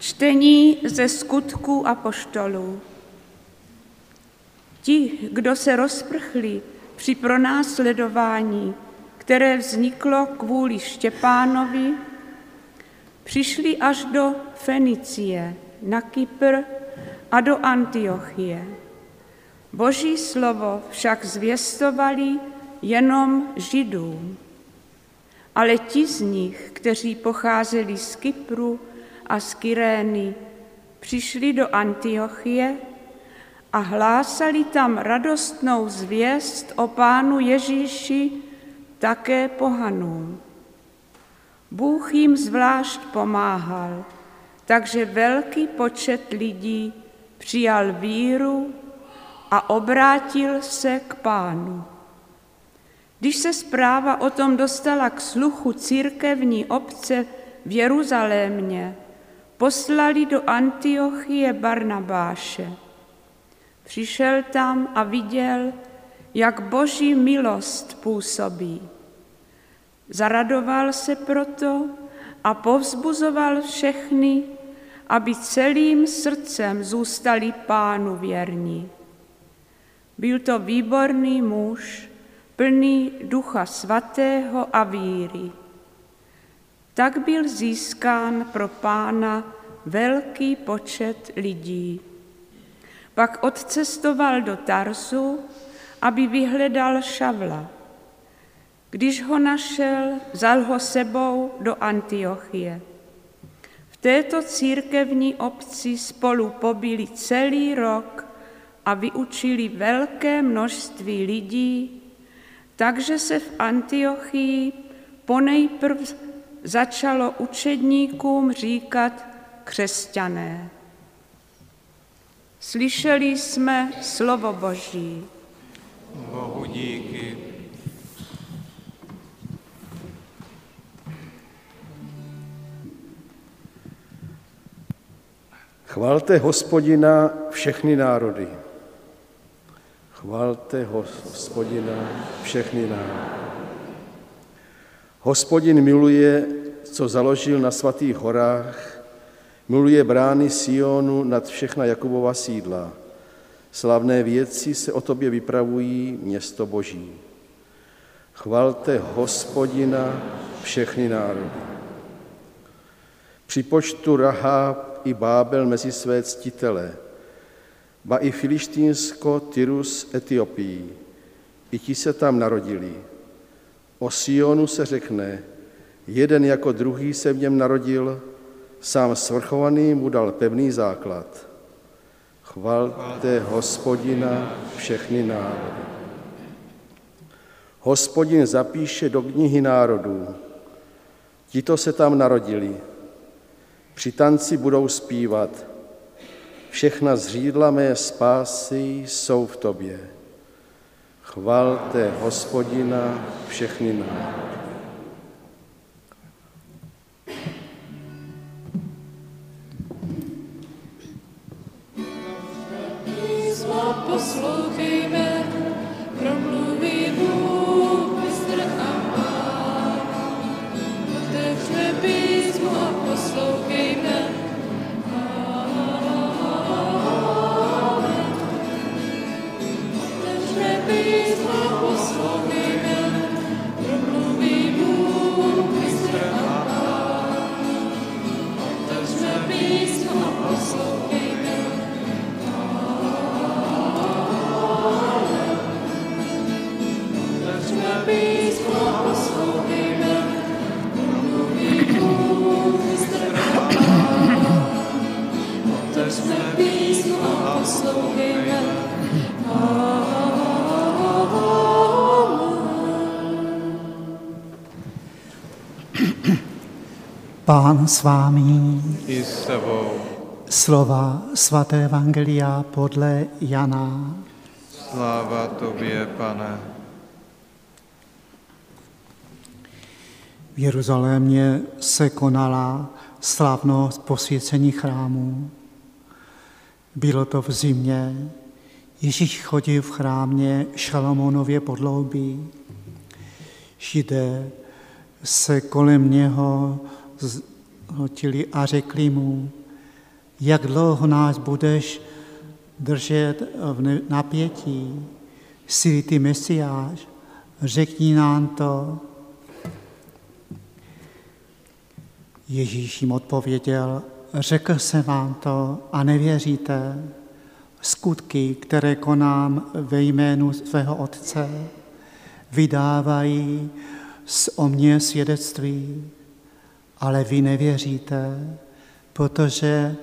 Čtení ze Skutků apoštolů. Ti, kdo se rozprchli při pronásledování, které vzniklo kvůli Štěpánovi, přišli až do Fenicie, na Kypr a do Antiochie. Boží slovo však zvěstovali jenom Židům. Ale ti z nich, kteří pocházeli z Kypru a z Kyrény, přišli do Antiochie a hlásali tam radostnou zvěst o Pánu Ježíši také pohanům. Bůh jim zvlášť pomáhal, takže velký počet lidí přijal víru a obrátil se k Pánu. Když se zpráva o tom dostala k sluchu církevní obce v Jeruzalémě, poslali do Antiochie Barnabáše. Přišel tam a viděl, jak Boží milost působí. Zaradoval se proto a povzbuzoval všechny, aby celým srdcem zůstali Pánu věrní. Byl to výborný muž, plný Ducha Svatého a víry. Tak byl získán pro Pána velký počet lidí. Pak odcestoval do Tarsu, aby vyhledal Šavla. Když ho našel, vzal ho sebou do Antiochie. V této církevní obci spolu pobyli celý rok a vyučili velké množství lidí, takže se v Antiochii ponejprv začalo učedníkům říkat křesťané. Slyšeli jsme slovo Boží. Bohu díky. Chvalte Hospodina všechny národy. Chvalte Hospodina všechny národy. Hospodin miluje, co založil na svatých horách, miluje brány Sionu nad všechna Jakubova sídla. Slavné věci se o tobě vypravují, město Boží. Chvalte Hospodina všechny národy. Připočtu Rahab i Bábel mezi své ctitele, ba i Filištínsko, Tyrus, Etiopii. I ti se tam narodili. O Sionu se řekne, jeden jako druhý se v něm narodil, sám svrchovaný mu dal pevný základ. Chvalte Hospodina všechny národy. Hospodin zapíše do knihy národů. Tito se tam narodili. Při tanci budou zpívat. Všechna zřídla mé spásy jsou v tobě. Chvalte Hospodina všechny národy. Poslouchejme, promluví Bůh, mistr a Pán. Otevřme písmo a poslouchejme. Otevřme písmo a poslouchejme, promluví Bůh, mistr a Pán. Otevřme písmo a poslouchejme. Písmo poslouchejme, mluví Bůh, mistr a Pán. Otevřme písmo a poslouchejme. Pán s vámi. I s tebou. Slova svaté evangelia podle Jana. Sláva tobě, Pane. V Jeruzalémě se konala slavnost posvěcení chrámu. Bylo to v zimě. Ježíš chodil v chrámě Šalamonově podloubí. Židé se kolem něho zhotili a řekli mu, Jak dlouho nás budeš držet v napětí? Jsi ty Mesiáš? Řekni nám to. Ježíš jim odpověděl, řekl jsem vám to a nevěříte. Skutky, které konám ve jménu svého Otce, vydávají o mně svědectví, ale vy nevěříte, protože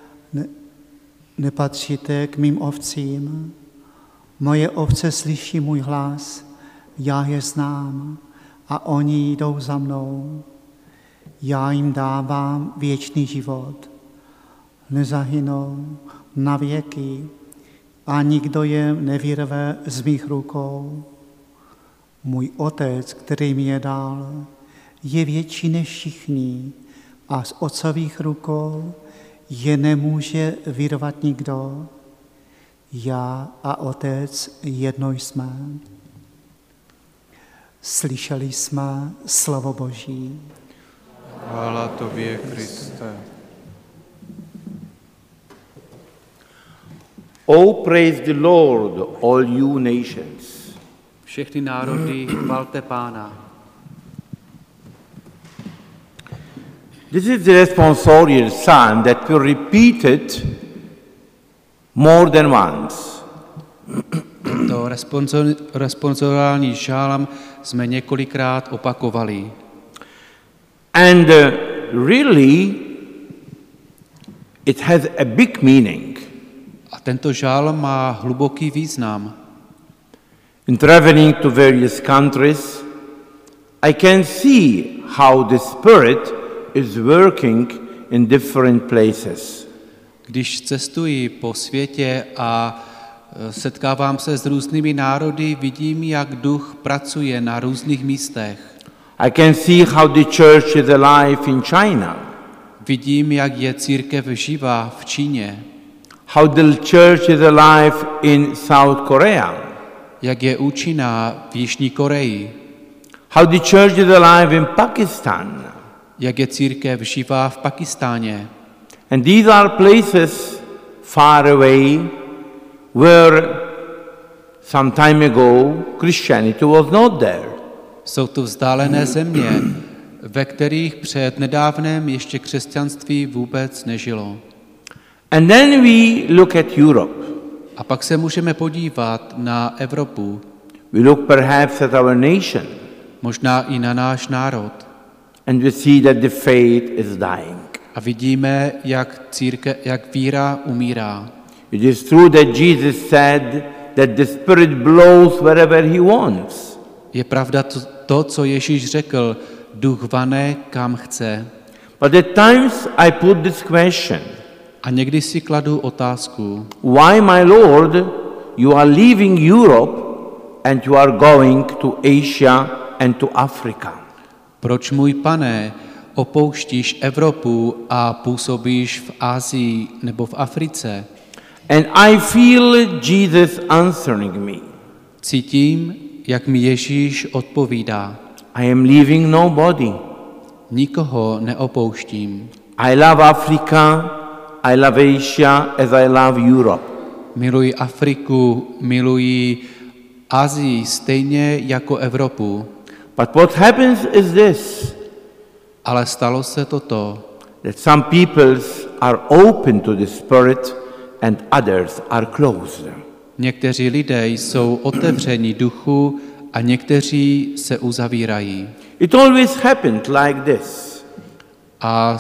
nepatříte k mým ovcím. Moje ovce slyší můj hlas, já je znám a oni jdou za mnou. Já jim dávám věčný život. Nezahynou na věky a nikdo je nevyrve z mých rukou. Můj Otec, který mi je dal, je větší než všichni a z otcových rukou je nemůže vyrvat nikdo. Já a Otec jedno jsme. Slyšeli jsme slovo Boží. Chvála tobě, Kriste. Oh, praise the Lord, all you nations. Všechny národy, chvalte Pána. This is the responsorial psalm that we repeated more than once. To responsoriální žálm jsme několikrát opakovali. And really, it has a big meaning. A tento žálm má hluboký význam. In traveling to various countries, I can see how the Spirit is working in different places. Když cestuji po světě a setkávám se s různými národy, vidím, jak duch pracuje na různých místech. I can see how the church is alive in China. Vidím, jak je církev živá v Číně. How the church is alive in South Korea. Jak je účinná v Jižní Koreji. How the church is alive in Pakistan. Jak je církev živá v Pakistáně. And these are places far away where some time ago Christianity was not there. Jsou to vzdálené země, ve kterých před nedávnem ještě křesťanství vůbec nežilo. And then we look at Europe. A pak se můžeme podívat na Evropu. We look perhaps at our nation. Možná i na náš národ. And we see that the faith is dying. A vidíme, jak víra umírá. It is true that Jesus said that the Spirit blows wherever he wants. Je pravda to, co Ježíš řekl, duch vane kam chce. But at times I put this question. A někdy si kladu otázku. Why, my Lord, you are leaving Europe and you are going to Asia and to Africa? Proč, můj Pane, opouštíš Evropu a působíš v Asii nebo v Africe? And I feel Jesus answering me. Cítím, jak mi Ježíš odpovídá. I am leaving nobody. Nikoho neopouštím. I love Africa, I love Asia as I love Europe. Miluji Afriku, miluji Asii stejně jako Evropu. But what happens is this. Ale stalo se toto. That some peoples are open to the Spirit and others are closed. Někteří lidé jsou otevření duchu a někteří se uzavírají. It always happened like this. A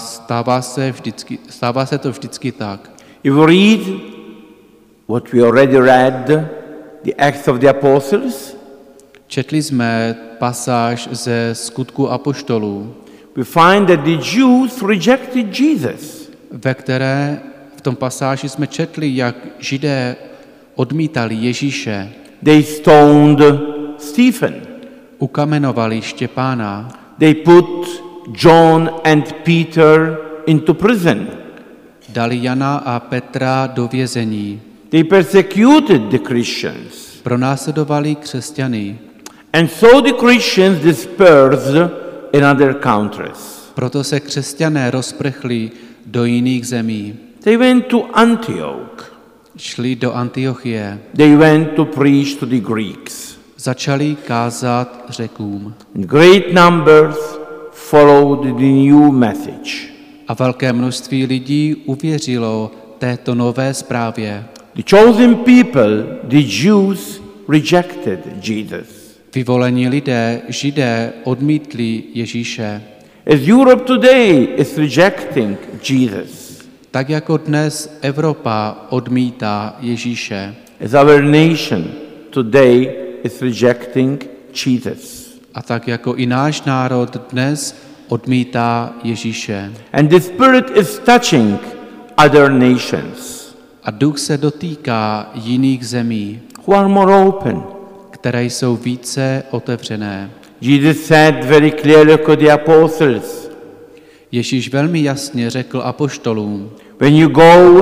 stává se to vždycky tak. If we read what we already read, the Acts of the Apostles, Četli jsme pasáž ze Skutků apoštolů, we find that the Jews rejected Jesus. ve které v tom pasáži jsme četli, jak Židé odmítali Ježíše. They stoned Stephen. Ukamenovali Štěpána. They put John and Peter into prison. Dali Jana a Petra do vězení. They persecuted the Christians. Pronásledovali křesťany. And so the Christians dispersed in other countries. Proto se křesťané rozprchli do jiných zemí. They went to Antioch. Šli do Antiochie. They went to preach to the Greeks. Začali kázat Řekům. Great numbers followed the new message. A velké množství lidí uvěřilo této nové zprávě. The chosen people, the Jews, rejected Jesus. Vyvolení lidé, Židé, odmítli Ježíše. As Europe today is rejecting Jesus. Tak jako dnes Evropa odmítá Ježíše. As our nation today is rejecting Jesus. A tak jako i náš národ dnes odmítá Ježíše. And the Spirit is touching other nations A duch se dotýká jiných zemí, who are more open. které jsou více otevřené. Jesus said very clearly to the apostles, Ježíš velmi jasně řekl apoštolům, when you go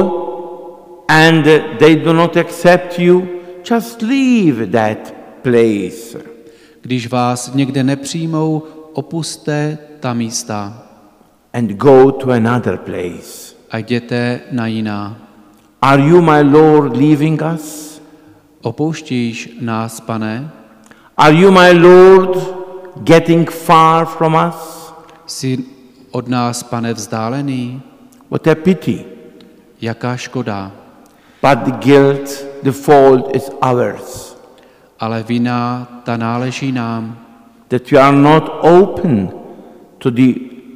and they do not accept you, just leave that place. když vás někde nepřijmou, opuste ta místa And go to another place. a jděte na jiná. Are you, my Lord, leaving us? Opouštíš nás, Pane? Are you, my Lord, getting far from us? Jsi od nás, Pane, vzdálený? What a pity. Jaká škoda. But the guilt, the fault is ours. Ale vina, ta náleží nám, That we are not open to the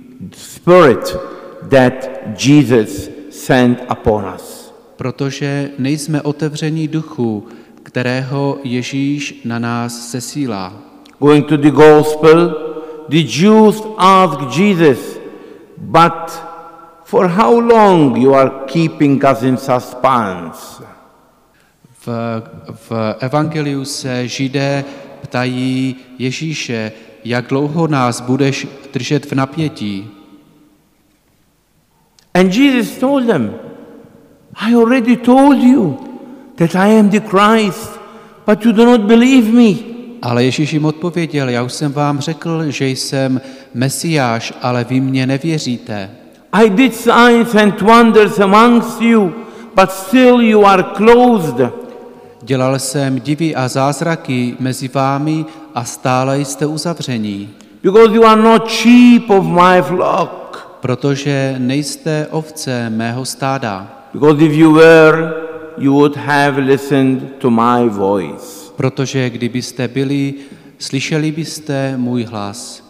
Spirit that Jesus sent upon us. protože nejsme otevření duchu, kterého Ježíš na nás sesílá. Going to the Gospel, the Jews asked Jesus, but for how long you are keeping us in suspense? V evangeliu se Židé ptají Ježíše, jak dlouho nás budeš držet v napětí. And Jesus told them, I already told you that I am the Christ, but you do not believe me. Ale Ježíš jim odpověděl, já už jsem vám řekl, že jsem Mesiáš, ale vy mě nevěříte. I did signs and wonders amongst you, but still you are closed. Dělal jsem divy a zázraky mezi vámi a stále jste uzavření, Because you are not sheep of my flock. protože nejste ovce mého stáda. Because if you were, you would have listened to my voice. Protože kdybyste byli, slyšeli byste můj hlas.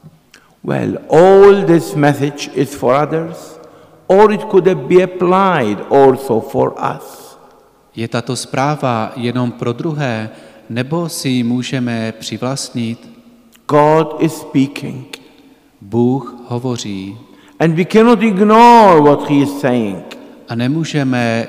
Well, all this message is for others, or it could be applied also for us. Je tato zpráva jenom pro druhé, nebo si ji můžeme přivlastnit? God is speaking, Bůh hovoří and we cannot ignore what he is saying. a nemůžeme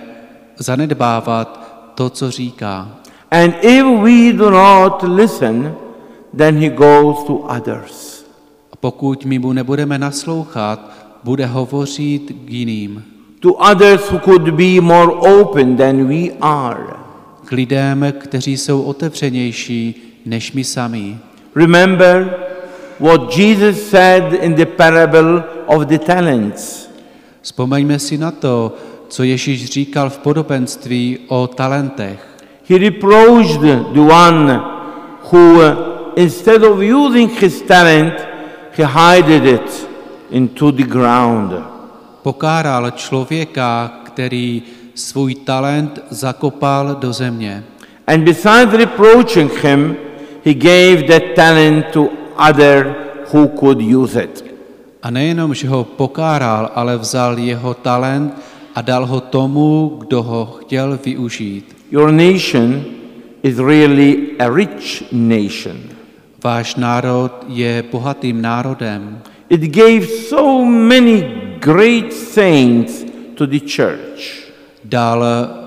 zanedbávat to, co říká. And if we do not listen, then he goes to others. A pokud my mu nebudeme naslouchat, bude hovořit k jiným. To others who could be more open than we are. K lidem, kteří jsou otevřenější než my sami. Remember what Jesus said in the parable of the talents. Vzpomeňme si na to, co Ježíš říkal v podobenství o talentech. He reproached the one who, instead of using his talent, he hid it into the ground. Pokáral člověka, který svůj talent zakopal do země. And besides reproaching him, he gave that talent to other who could use it. A nejenom, že ho pokáral, ale vzal jeho talent a dal ho tomu, kdo ho chtěl využít. Your nation is really a rich nation. Váš národ je bohatým národem. It gave so many great saints to the church. Dal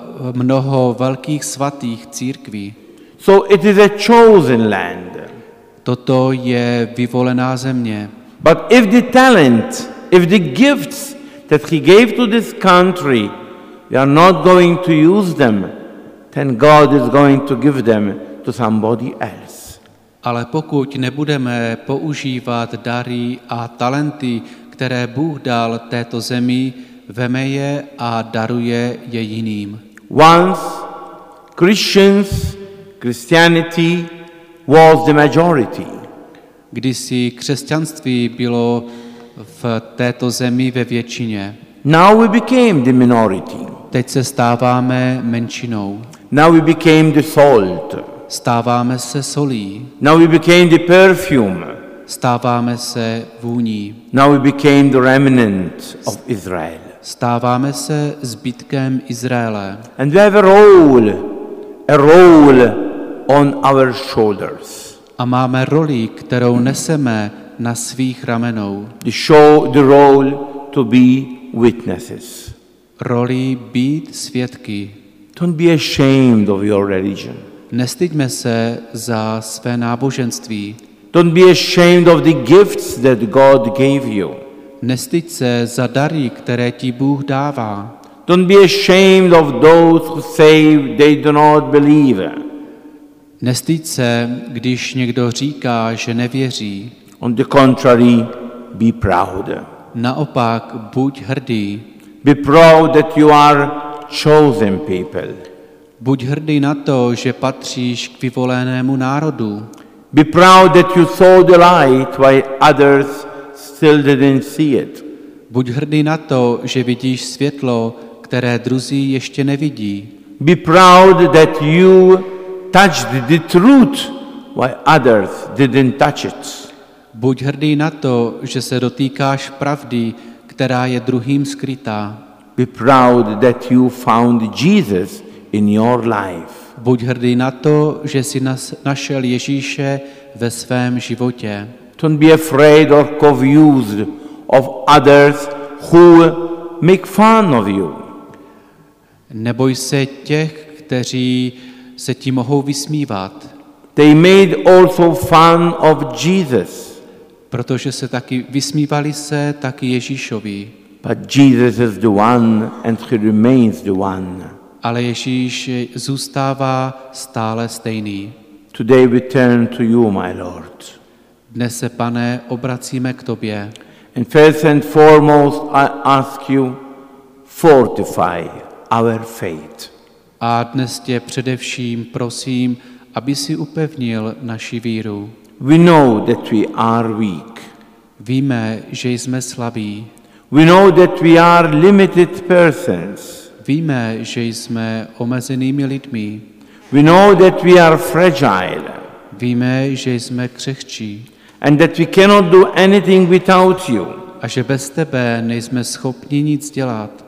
mnoho velkých svatých církví. So it is a chosen land. Toto je vyvolená země. But if the talent, if the gifts that he gave to this country, we are not going to use them, then God is going to give them to somebody else. Ale pokud nebudeme používat dary a talenty, které Bůh dal této zemi, veme je a daruje je jiným. Once Christianity was the majority. Kdysi křesťanství bylo v této zemi ve většině. Now we became the minority. Teď se stáváme menšinou. Now we became the salt. Stáváme se solí. Now we became the perfume. Stáváme se vůní. Now we became the remnant of Israel. Stáváme se zbytkem Izraele. And we have a role on our shoulders. A máme roli, kterou neseme na svých ramenou. The role to be witnesses. Roli být svědky. Don't be ashamed of your religion. Nestyďme se za své náboženství. Don't be ashamed of the gifts that God gave you. Nestyď se za dary, které ti Bůh dává. Don't be ashamed of those who say they do not believe. Nestyď se, když někdo říká, že nevěří. On the contrary, be proud. Naopak, buď hrdý. Be proud that you are chosen people. Buď hrdý na to, že patříš k vyvolenému národu. Be proud that you saw the light while others still didn't see it. Buď hrdý na to, že vidíš světlo, které druzí ještě nevidí. Be proud that you touched the truth while others didn't touch it. Buď hrdý na to, že se dotýkáš pravdy, která je druhým skrytá. Be proud that you found Jesus in your life. Buď hrdý na to, že jsi našel Ježíše ve svém životě. Don't be afraid or confused of others who make fun of you. Neboj se těch, kteří se ti mohou vysmívat. They made also fun of Jesus. Protože se taky vysmívali se taky Ježíšovi. But Jesus is the one and he remains the one. Ale Ježíš zůstává stále stejný. Today we turn to you, my Lord. Dnes se, Pane, obracíme k tobě. And first and foremost I ask you, fortify our faith. A dnes tě především prosím, aby si upevnil naši víru. We know that we are weak. Víme, že jsme slabí. We know that we are limited persons. Víme, že jsme omezenými lidmi. We know that we are fragile. Víme, že jsme křehčí. And that we cannot do anything without you. A že bez tebe nejsme schopni nic dělat.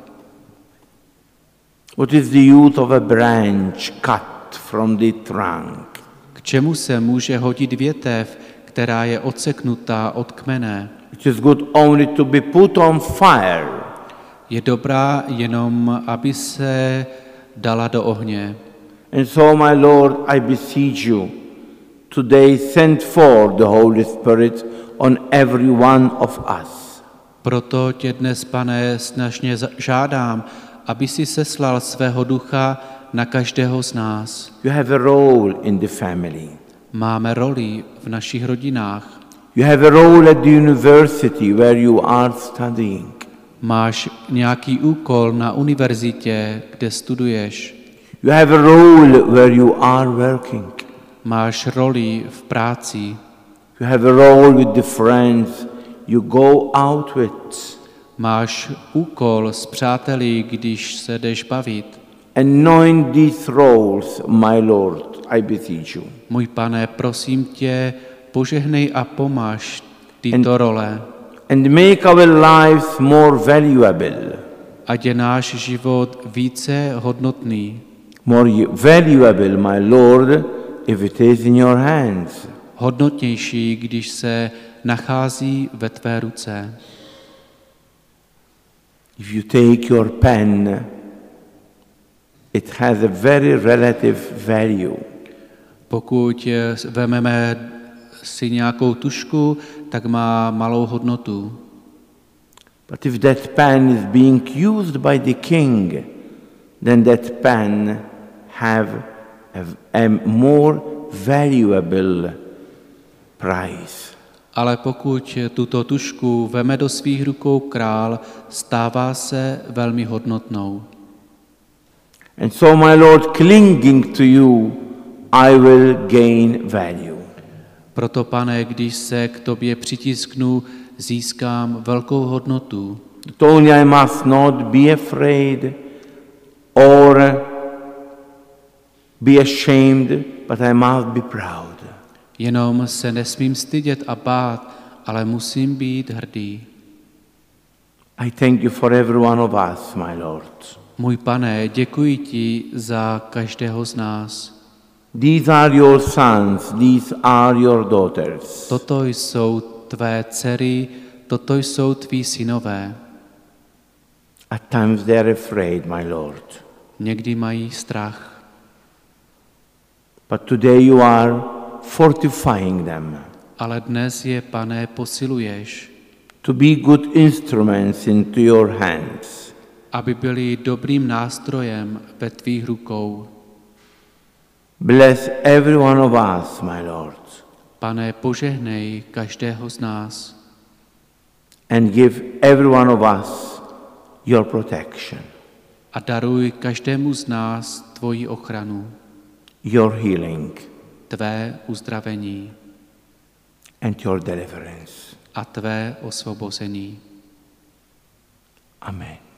What is the use of a branch cut from the trunk? K čemu se může hodit větev, která je odseknutá od kmene? It is good only to be put on fire. Je dobrá jenom, aby se dala do ohně. And so, my Lord, I beseech you, today send forth the Holy Spirit on every one of us. Proto tě dnes, Pane, snažně žádám, aby si seslal svého ducha na každého z nás. You have a role in the family. Máme roli v našich rodinách. You have a role at the university where you are studying. Máš nějaký úkol na univerzitě, kde studuješ. You have a role where you are working. Máš roli v práci. You have a role with the friends you go out with. Máš úkol s přáteli, když se jdeš bavit. Anoint these roles, my Lord, I beseech you. Můj Pane, prosím tě, požehnej a pomaž tyto role. And make our lives more valuable. Ať je náš život více hodnotný. More valuable, my Lord, if it is in your hands. Hodnotnější, když se nachází ve tvé ruce. If you take your pen, it has a very relative value. Pokud vezmeme si nějakou tužku, tak má malou hodnotu. But if that pen is being used by the king, then that pen have a more valuable price. Ale pokud tuto tužku veme do svých rukou král, stává se velmi hodnotnou. And so, my Lord, clinging to you, I will gain value. Proto, Pane, když se k tobě přitisknu, získám velkou hodnotu. Not only I must not be afraid or be ashamed, but I must be proud. Jenom se nesmím stydět a bát, ale musím být hrdý. I thank you for every one of us, my Lord. Můj Pane, děkuji ti za každého z nás. These are your sons, these are your daughters. Toto jsou tvé dcery, toto jsou tví synové. At times they are afraid, my Lord. Někdy mají strach, But today you are fortifying them ale dnes je, Pane, posiluješ, to be good instruments into your hands. aby byli dobrým nástrojem ve tvých rukou. Bless every one of us, my Lord, Pane, požehnej každého z nás and give every one of us your protection, a daruj každému z nás tvoji ochranu, your healing, tvé uzdravení and your deliverance. a tvé osvobození. Amen.